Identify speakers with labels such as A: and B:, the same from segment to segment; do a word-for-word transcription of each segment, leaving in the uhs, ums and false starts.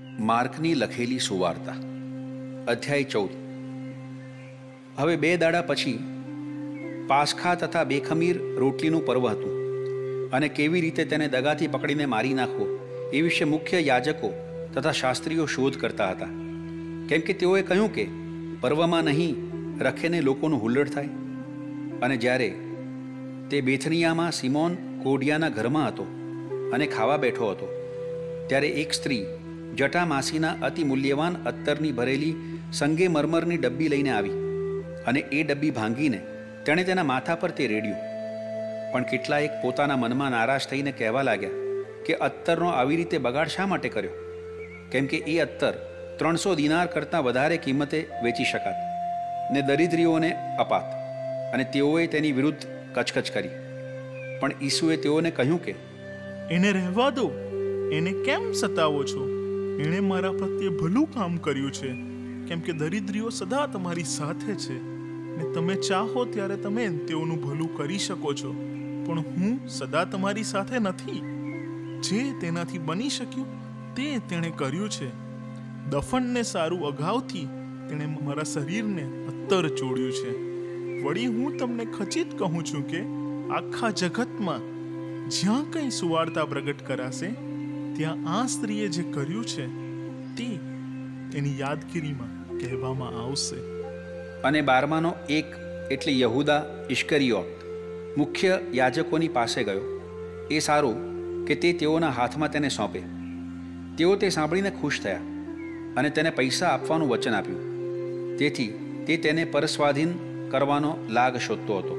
A: માર્કની લખેલી સુવાર્તા, અધ્યાય ચૌદ. હવે બે દાડા પછી પાસખા તથા બેખમીર રોટલીનું પર્વ હતું, અને કેવી રીતે તેને દગાથી પકડીને મારી નાખવો એ વિશે મુખ્ય યાજકો તથા શાસ્ત્રીઓ શોધ કરતા હતા, કેમ કે તેઓએ કહ્યું કે પર્વમાં નહીં રખેને લોકોનું હુલ્લડ થાય. અને જ્યારે તે બેથનિયામાં સિમોન કોઢિયાના ઘરમાં હતો અને ખાવા બેઠો હતો, ત્યારે એક સ્ત્રી જટામાસીના અતિ મૂલ્યવાન અત્તરની ભરેલી સંગે મરમરની ડબ્બી લઈને આવી, અને એ ડબ્બી ભાંગીને તેણે તેના માથા પર તે રેડ્યું. પણ કેટલાયક પોતાના મનમાં નારાજ થઈને કહેવા લાગ્યા કે અત્તરનો આવી રીતે બગાડ શા માટે કર્યો, કેમ કે એ અત્તર ત્રણસો દિનાર કરતાં વધારે કિંમતે વેચી શકાત ને દરિદ્રીઓને અપાત. અને તેઓએ તેની વિરુદ્ધ કચકચ કરી. પણ ઈસુએ તેઓને કહ્યું કે
B: એને રહેવા દો, એને કેમ સતાવો છો? એણે મારા પ્રત્યે ભલું કામ કર્યું છે, કેમ કે દરિદ્રીઓ સદા તમારી સાથે છે ને તમે ચાહો ત્યારે તમે તેઓનું ભલું કરી શકો છો, પણ હું સદા તમારી સાથે નથી. જે તેનાથી બની શક્યું તે તેણે કર્યું છે. દફનને સારું અગાઉથી તેણે મારા શરીરને અત્તર ચોડ્યું છે. વળી હું તમને ખચિત કહું છું કે આખા જગતમાં જ્યાં કંઈ સુવાર્તા પ્રગટ કરાશે, ત્યાં આ સ્ત્રીએ જે કર્યું છે તે તેની યાદગીરીમાં કહેવામાં આવશે.
A: અને બારમાનો એક એટલે યહૂદા ઇશ્કરિયોત મુખ્ય યાજકોની પાસે ગયો. એ સારું કે તે તેઓના હાથમાં તેને સોંપે. તેઓ તે સાંભળીને ખુશ થયા અને તેને પૈસા આપવાનું વચન આપ્યું. તેથી તે તેને પરસ્વાધીન કરવાનો લાગ શોધતો હતો.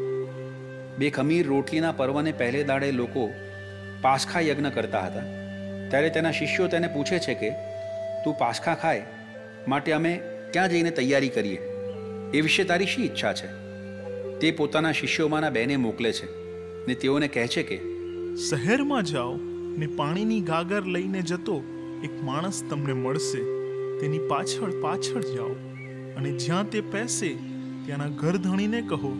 A: બે ખમીર રોટલીના પર્વને પહેલે દાડે લોકો પાસખા યજ્ઞ કરતા હતા. ત્યારે તેના શિષ્યો તેને પૂછે છે કે તું પાસખા ખાય માટે અમે ક્યાં જઈને તૈયારી કરીએ? એ વિશે તારી શી ઈચ્છા છે? તે પોતાના શિષ્યોમાંના બેને મોકલે છે ને તેઓને કહે છે કે
B: શહેરમાં જાઓ ને પાણીની ગાગર લઈને જતો એક માણસ તમને મળશે. તેની પાછળ પાછળ જાઓ, અને જ્યાં તે પેસે ત્યાંના ઘરધણીને કહો,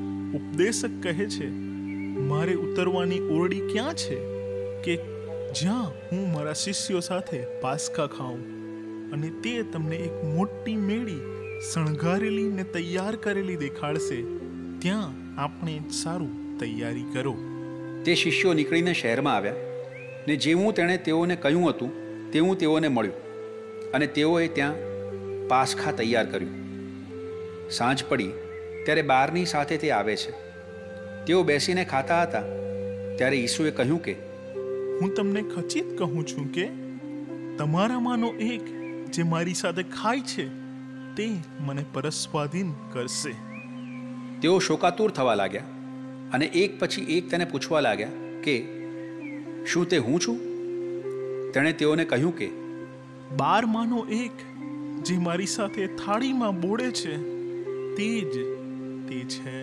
B: ઉપદેશક કહે છે, મારે ઉતરવાની ઓરડી ક્યાં છે કે જ્યાં હું મારા શિષ્યો સાથે પાસખા ખાઉં? અને તે તમને એક મોટી મેળી શણગારેલી ને તૈયાર કરેલી દેખાડશે. ત્યાં આપણે સારું તૈયારી કરો.
A: તે શિષ્યો નીકળીને શહેરમાં આવ્યા, ને જેવું તેણે તેઓને કહ્યું હતું તેવું તેઓને મળ્યું, અને તેઓએ ત્યાં પાસખા તૈયાર કર્યું. સાંજ પડી ત્યારે બારની સાથે તે આવે છે. તેઓ બેસીને ખાતા હતા, ત્યારે ઈસુએ કહ્યું કે
B: હું તમને ખચિત કહું છું કે તમારામાંનો એક જે મારી સાથે ખાય છે તે મને પરસ્વાધીન કરશે.
A: તેઓ શોકાતુર થવા લાગ્યા, અને એક પછી એક તેને પૂછવા લાગ્યા કે શું તે હું છું? તેણે તેઓને કહ્યું કે
B: બારમાંનો એક જે મારી સાથે થાળીમાં બોળે છે તે જ તે છે.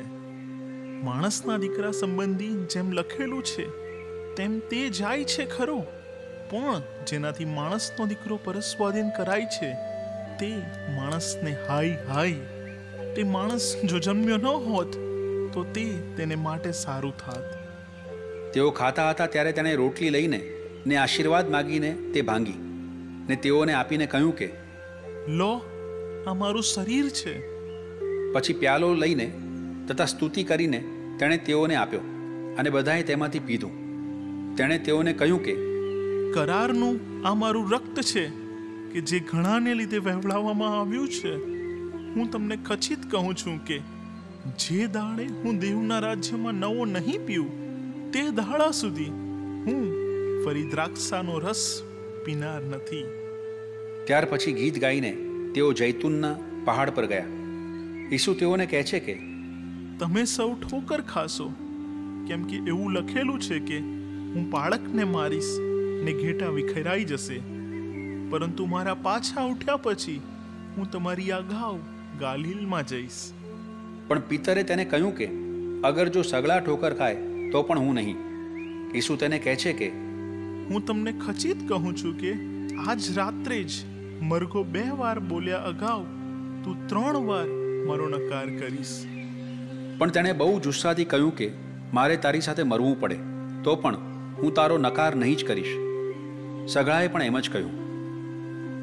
B: માણસના દીકરા સંબંધી જેમ લખેલું છે તેમ તે જાય છે ખરો, પણ જેનાથી માણસનો દીકરો પરસ્વાધીન કરાય છે તે માણસને હાય હાય. તે માણસ જો જન્મ્યો ન હોત તો તે તેને માટે સારું થાત.
A: તેઓ ખાતા હતા ત્યારે તેણે રોટલી લઈને ને આશીર્વાદ માગીને તે ભાંગી ને તેઓને આપીને કહ્યું કે
B: લો, આ મારું શરીર છે.
A: પછી પ્યાલો લઈને તથા સ્તુતિ કરીને તેણે તેઓને આપ્યો, અને બધાએ તેમાંથી પીધું. તેણે તેઓને કહ્યું કે
B: કરારનું આ મારું રક્ત છે કે જે ઘણાને લીધે વહેવડાવવામાં આવ્યું છે. હું તમને ખચિત કહું છું કે જે દાડે હું દેવના રાજ્યમાં નવો નહીં પીઉં તે દાડા સુધી હું ફરી દ્રાક્ષાનો રસ પીનાર નથી.
A: ત્યાર પછી ગીત ગાઈને તેઓ જૈતુનના પહાડ પર ગયા. ઈસુ તેઓને કહે છે કે
B: તમે સૌ ઠોકર ખાશો, કેમ કે એવું લખેલું છે કે હું બાળકને મારીશ ને ઘેટા વિખેરાઈ જશે, પરંતુ મારા પાછા ઉઠ્યા પછી હું તમારી અગાઉ ગાલિલમાં જઈશ.
A: પણ પિતરે તેને કહ્યું કે અગર જો સગળા ઠોકર ખાય તો પણ હું નહીં. ઈસુ તેને કહે છે કે
B: હું તમને ખચિત કહું છું કે આજ રાત્રે જ મરઘો બે વાર બોલ્યા અગાઉ તું ત્રણ વાર મારો નકાર કરીશ.
A: પણ તેણે બહુ જુસ્સાથી કહ્યું કે મારે તારી સાથે મરવું પડે તો પણ હું તારો નકાર નહીં જ કરીશ. સગળાએ પણ એમ જ કહ્યું.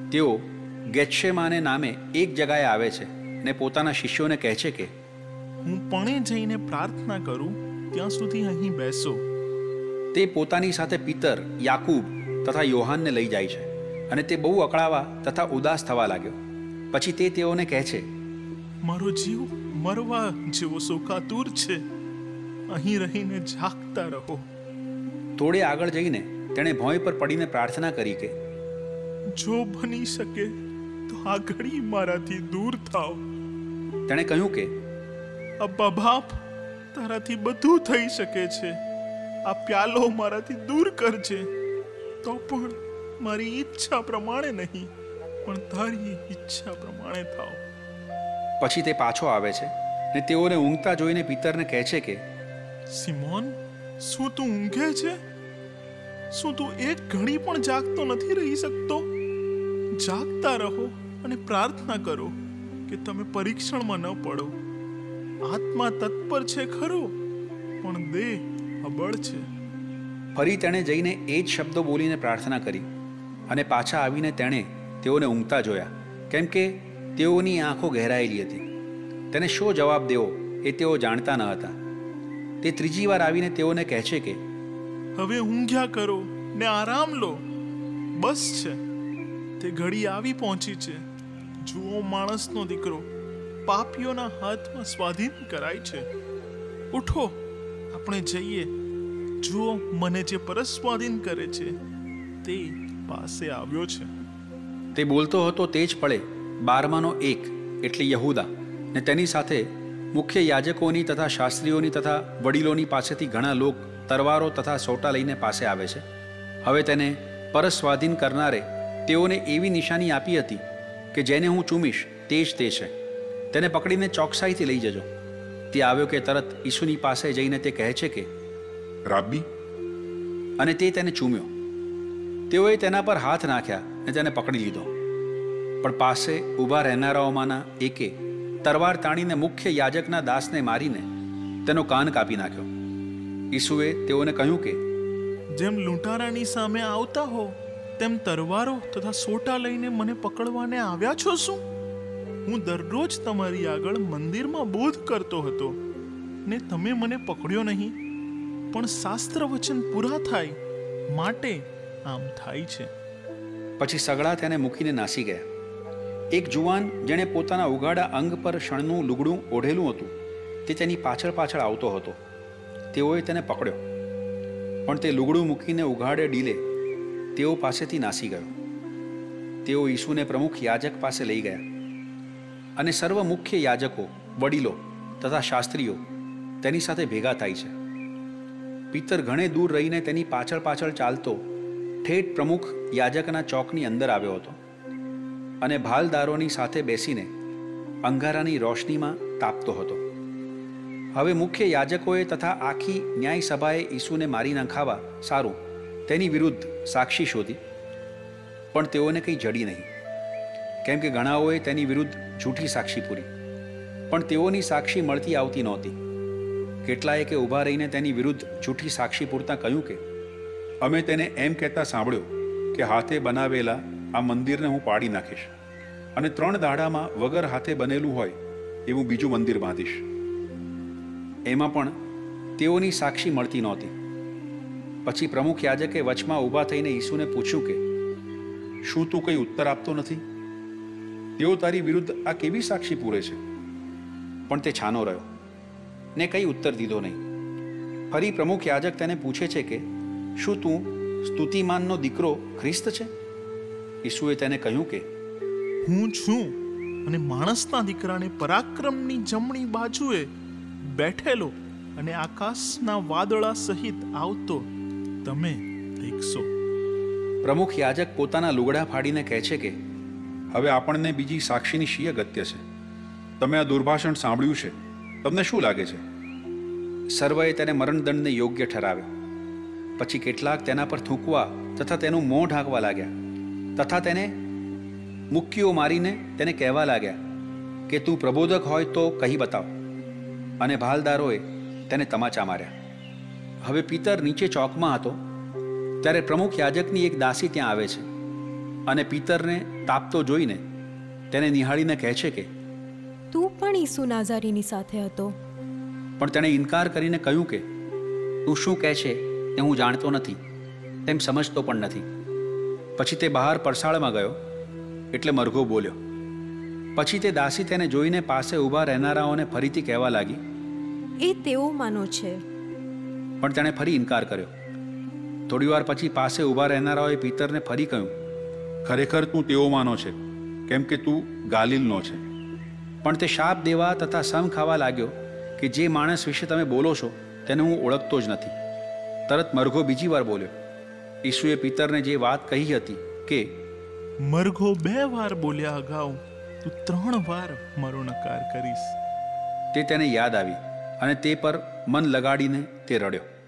A: તેઓ ગેત્સેમાને નામે એક જગાએ આવે છે ને પોતાના શિષ્યોને કહે છે કે
B: હું પણે જઈને પ્રાર્થના કરું ત્યાં સુધી અહીં બેસો.
A: તે પોતાની સાથે પિતર, યાકૂબ તથા યોહાનને લઈ જાય છે અને તે બહુ અકળાવા તથા ઉદાસ થવા લાગ્યો. પછી તે તેઓને કહે છે,
B: મારો જીવ મરવા જેવો શોકાતુર છે. અહીં રહીને જાગતા રહો.
A: થોડે આગળ જઈને તેણે ભોંય પર પડીને પ્રાર્થના કરી કે
B: જો બની શકે તો આ ઘડી મારાથી દૂર થાવ.
A: તેણે કહ્યું કે
B: અબ્બા બાપ, તારાથી બધું થઈ શકે છે. આ પ્યાલો મારાથી દૂર કરજે, તો પણ મારી ઈચ્છા પ્રમાણે નહીં પણ તારી ઈચ્છા પ્રમાણે થાવ.
A: પછી તે પાછો આવે છે ને તેઓને ઊંઘતા જોઈને પિતરને કહે છે કે
B: સિમોન, શું તું ઊંઘે છે? શું તું એક ઘડી પણ જાગતો નથી રહી શકતો? જાગતા રહો અને પ્રાર્થના કરો કે તમે પરીક્ષણમાં ન પડો. આત્મા તત્પર છે ખરો, પણ દેહ અબળ છે.
A: ફરી તેણે જઈને એ જ શબ્દો બોલીને પ્રાર્થના કરી અને પાછા આવીને તેણે તેઓને ઊંઘતા જોયા, કેમ કે તેઓની આંખો ઘેરાયેલી હતી. તેને શો જવાબ દેવો એ તેઓ જાણતા ન હતા. તે ત્રીજી વાર આવીને તેઓને કહે છે કે
B: હવે ઊંઘ્યા કરો ને આરામ લો. બસ છે, તે ઘડી આવી પહોંચી છે. જુઓ, માણસનો દીકરો પાપીઓના હાથમાં સ્વાધીન કરાય છે. ઉઠો, આપણે જઈએ. જુઓ, મને જે પરસ સ્વાધીન કરે છે તે પાસે આવ્યો છે.
A: તે બોલતો હતો તે જ પળે બારમાનો એક એટલે યહૂદા ને તેની સાથે મુખ્ય યાજકોની તથા શાસ્ત્રીઓની તથા વડીલોની પાસેથી ઘણા લોક તરવારો તથા સોટા લઈને પાસે આવે છે. હવે તેને પરસ સ્વાધીન કરનારે તેઓને એવી નિશાની આપી હતી કે જેને હું ચૂમીશ તે જ તે છે. તેને પકડીને ચોકસાઈથી લઈ જજો. તે આવ્યો કે તરત ઈસુની પાસે જઈને તે કહે છે કે
C: રાબ્બી,
A: અને તે તેને ચૂમ્યો. તેઓએ તેના પર હાથ નાખ્યા અને તેને પકડી લીધો. પણ પાસે ઊભા રહેનારાઓમાંના એકે તરવાર તાણીને મુખ્ય યાજકના દાસને મારીને તેનો કાન કાપી નાખ્યો. ઈસુએ તેઓને કહ્યું કે
B: જેમ લૂંટારાની સામે આવતા હો તેમ તરવારો તથા સોટા લઈને મને પકડવાને આવ્યા છો શું? હું દરરોજ તમારી આગળ મંદિરમાં બોધ કરતો હતો ને તમે મને પકડ્યો નહીં. પણ શાસ્ત્ર વચન પૂરા થાય માટે આમ થાય છે.
A: પછી સગડા તેને મૂકીને નાસી ગયા. એક જુવાન જેણે પોતાના ઉગાડા અંગ પર શણનું લુગડું ઓઢેલું હતું તે તેની પાછળ પાછળ આવતો હતો. તેઓએ તેને પકડ્યો, પણ તે લુગડું મૂકીને ઉઘાડે ડીલે તેઓ પાસેથી નાસી ગયો. તેઓ ઈસુને પ્રમુખ યાજક પાસે લઈ ગયા અને સર્વ મુખ્ય યાજકો, વડીલો તથા શાસ્ત્રીઓ તેની સાથે ભેગા થાય છે. પિતર ઘણે દૂર રહીને તેની પાછળ પાછળ ચાલતો ઠેઠ પ્રમુખ યાજકના ચોકની અંદર આવ્યો હતો અને ભાલદારોની સાથે બેસીને અંગારાની રોશનીમાં તાપતો હતો. હવે મુખ્ય યાજકોએ તથા આખી ન્યાય સભાએ ઈસુને મારી નખાવા સારું તેની વિરુદ્ધ સાક્ષી શોધી, પણ તેઓને કંઈ જડી નહીં, કેમ કે ઘણાઓએ તેની વિરુદ્ધ જૂઠી સાક્ષી પૂરી, પણ તેઓની સાક્ષી મળતી આવતી નહોતી. કેટલાએ કે ઊભા રહીને તેની વિરુદ્ધ જૂઠી સાક્ષી પૂરતા કહ્યું કે
C: અમે તેને એમ કહેતા સાંભળ્યો કે હાથે બનાવેલા આ મંદિરને હું પાડી નાખીશ અને ત્રણ દાડામાં વગર હાથે બનેલું હોય એવું બીજું મંદિર બાંધીશ.
A: એમાં પણ તેઓની સાક્ષી મળતી નહોતી. પછી પ્રમુખ યાજકે વચમાં ઊભા થઈને ઈસુને પૂછ્યું કે
C: શું તું કંઈ ઉત્તર આપતો નથી? તેઓ તારી વિરુદ્ધ આ કેવી સાક્ષી પૂરે છે?
A: પણ તે છાનો રહ્યો ને કંઈ ઉત્તર દીધો નહીં. ફરી પ્રમુખ યાજક તેને પૂછે છે કે શું તું સ્તુતિમાનનો દીકરો ખ્રિસ્ત છે? ઈસુએ તેને કહ્યું કે
B: હું છું, અને માણસના દીકરાને પરાક્રમની જમણી બાજુએ બેઠેલો અને આકાશના વાદળા સહિત આવતો તમે દેખશો.
A: પ્રમુખ યાજક પોતાના લુગડા ફાડીને કહે છે કે
C: હવે આપણને બીજી સાક્ષીની શી અગત્ય છે? તમે આ દુર્ભાષણ સાંભળ્યું છે, તમને શું લાગે છે?
A: સર્વએ તેને મરણદંડને યોગ્ય ઠરાવ્યો. પછી કેટલાક તેના પર થૂંકવા તથા તેનું મોં ઢાંકવા લાગ્યા તથા તેને મુક્કીઓ મારીને તેને કહેવા લાગ્યા કે તું પ્રબોધક હોય તો કહી બતાવ. અને ભાલદારોએ તેને તમાચા માર્યા. હવે પિતર નીચે ચોકમાં હતો ત્યારે પ્રમુખ યાજકની એક દાસી ત્યાં આવે છે અને પિતરને તાપતો જોઈને તેને નિહાળીને કહે છે કે
D: તું પણ ઈસુ નાઝારીની સાથે હતો.
A: પણ તેણે ઇનકાર કરીને કહ્યું કે તું શું કહે છે તે હું જાણતો નથી, તેમ સમજતો પણ નથી. પછી તે બહાર પરસાળમાં ગયો એટલે મરઘો બોલ્યો. પછી તે દાસી તેને જોઈને પાસે ઊભા રહેનારાઓને ફરીથી કહેવા લાગી,
D: એ તેઓ માનો છે.
A: પણ તેણે ફરી ઇનકાર કર્યો. થોડીવાર પછી પાસે ઊભા રહેનારાઓએ પિતરને ફરી કહ્યું,
C: ખરેખર તું તેઓમાંનો છે, કેમ કે તું ગાલિલનો છે.
A: પણ તે શાપ દેવા તથા સમ ખાવા લાગ્યો કે જે માણસ વિશે તમે બોલો છો તેને હું ઓળખતો જ નથી. તરત મરઘો બીજી વાર બોલ્યો. ઈસુએ પિતરને જે વાત કહી હતી કે
B: મરઘો બે વાર બોલ્યા અગાઉ તું ત્રણ વાર મારો નકાર કરીશ,
A: તે તેને યાદ આવી અને તે પર મન લગાડીને તે રડ્યો.